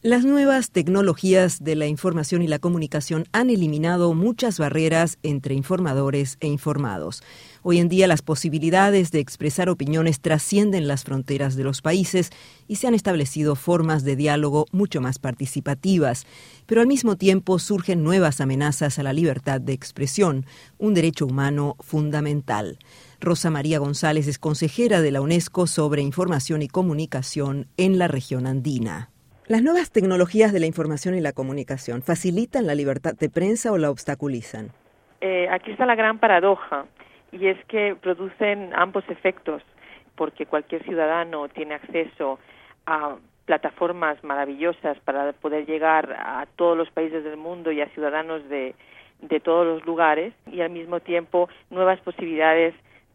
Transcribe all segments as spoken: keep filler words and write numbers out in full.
Las nuevas tecnologías de la información y la comunicación han eliminado muchas barreras entre informadores e informados. Hoy en día las posibilidades de expresar opiniones trascienden las fronteras de los países y se han establecido formas de diálogo mucho más participativas. Pero al mismo tiempo surgen nuevas amenazas a la libertad de expresión, un derecho humano fundamental. Rosa María González es consejera de la UNESCO sobre información y comunicación en la región andina. ¿Las nuevas tecnologías de la información y la comunicación facilitan la libertad de prensa o la obstaculizan? Eh, aquí está la gran paradoja, y es que producen ambos efectos, porque cualquier ciudadano tiene acceso a plataformas maravillosas para poder llegar a todos los países del mundo y a ciudadanos de, de todos los lugares, y al mismo tiempo nuevas posibilidades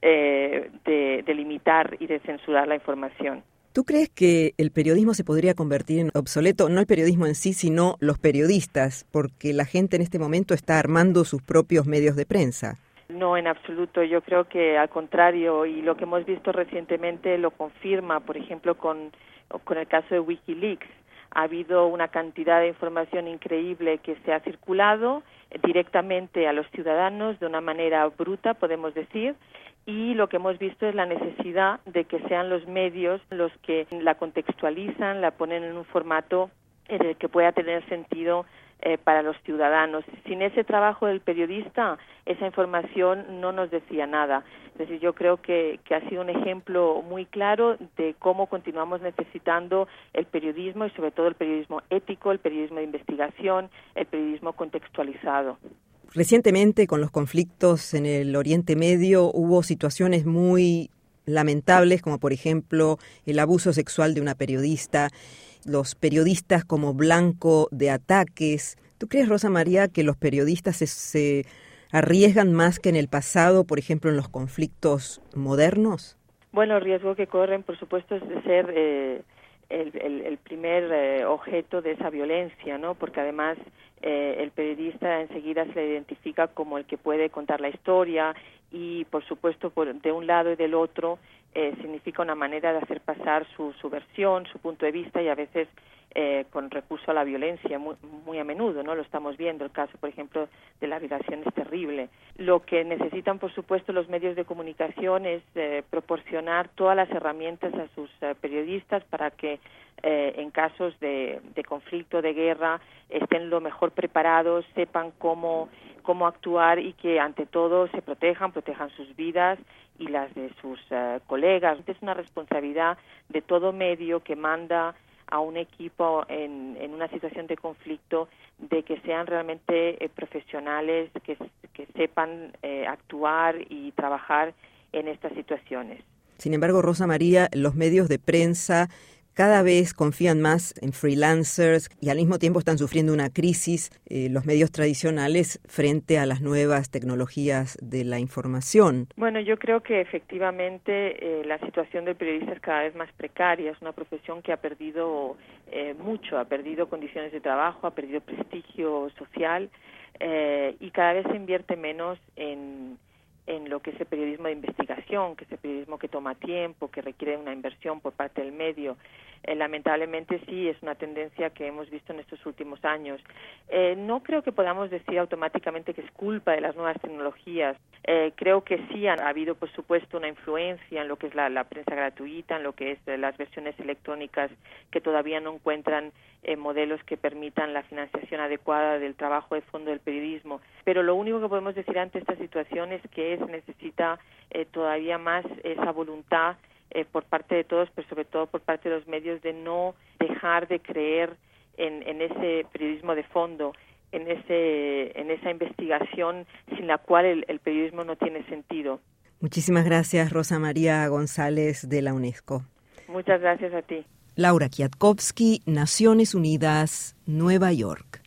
eh, de, de limitar y de censurar la información. ¿Tú crees que el periodismo se podría convertir en obsoleto? No el periodismo en sí, sino los periodistas, porque la gente en este momento está armando sus propios medios de prensa. No, en absoluto. Yo creo que al contrario, y lo que hemos visto recientemente lo confirma, por ejemplo, con, con el caso de WikiLeaks. Ha habido una cantidad de información increíble que se ha circulado directamente a los ciudadanos de una manera bruta, podemos decir, y lo que hemos visto es la necesidad de que sean los medios los que la contextualizan, la ponen en un formato en el que pueda tener sentido eh, para los ciudadanos. Sin ese trabajo del periodista, esa información no nos decía nada. Es decir, yo creo que, que ha sido un ejemplo muy claro de cómo continuamos necesitando el periodismo y sobre todo el periodismo ético, el periodismo de investigación, el periodismo contextualizado. Recientemente, con los conflictos en el Oriente Medio, hubo situaciones muy lamentables, como por ejemplo el abuso sexual de una periodista, los periodistas como blanco de ataques. ¿Tú crees, Rosa María, que los periodistas se, se arriesgan más que en el pasado, por ejemplo, en los conflictos modernos? Bueno, el riesgo que corren, por supuesto, es de ser eh, el, el, el primer eh, objeto de esa violencia, ¿no? Porque además eh, el periodista enseguida se le identifica como el que puede contar la historia y, por supuesto, por, de un lado y del otro eh, significa una manera de hacer pasar su, su versión, su punto de vista y a veces eh, con recurso a la violencia, muy, muy a menudo, ¿no? Lo estamos viendo, el caso, por ejemplo, de la violación es terrible. Lo que necesitan, por supuesto, los medios de comunicación es eh, proporcionar todas las herramientas a sus eh, periodistas para que eh, en casos de, de conflicto, de guerra, estén lo mejor preparados, sepan cómo, cómo actuar y que, ante todo, se protejan, protejan sus vidas y las de sus uh, colegas. Es una responsabilidad de todo medio que manda a un equipo en, en una situación de conflicto de que sean realmente eh, profesionales, que, que sepan eh, actuar y trabajar en estas situaciones. Sin embargo, Rosa María, los medios de prensa cada vez confían más en freelancers y al mismo tiempo están sufriendo una crisis eh, los medios tradicionales frente a las nuevas tecnologías de la información. Bueno, yo creo que efectivamente eh, la situación del periodista es cada vez más precaria. Es una profesión que ha perdido eh, mucho, ha perdido condiciones de trabajo, ha perdido prestigio social eh, y cada vez se invierte menos en en lo que es el periodismo de investigación, que es el periodismo que toma tiempo, que requiere una inversión por parte del medio. Eh, lamentablemente sí, es una tendencia que hemos visto en estos últimos años. Eh, no creo que podamos decir automáticamente que es culpa de las nuevas tecnologías. Eh, creo que sí ha habido, por supuesto, una influencia en lo que es la, la prensa gratuita, en lo que es eh, las versiones electrónicas que todavía no encuentran eh, modelos que permitan la financiación adecuada del trabajo de fondo del periodismo. Pero lo único que podemos decir ante esta situación es que se necesita eh, todavía más esa voluntad eh, por parte de todos, pero sobre todo por parte de los medios, de no dejar de creer en, en ese periodismo de fondo, en ese en esa investigación sin la cual el, el periodismo no tiene sentido. Muchísimas gracias, Rosa María González de la UNESCO. Muchas gracias a ti. Laura Kwiatkowski, Naciones Unidas, Nueva York.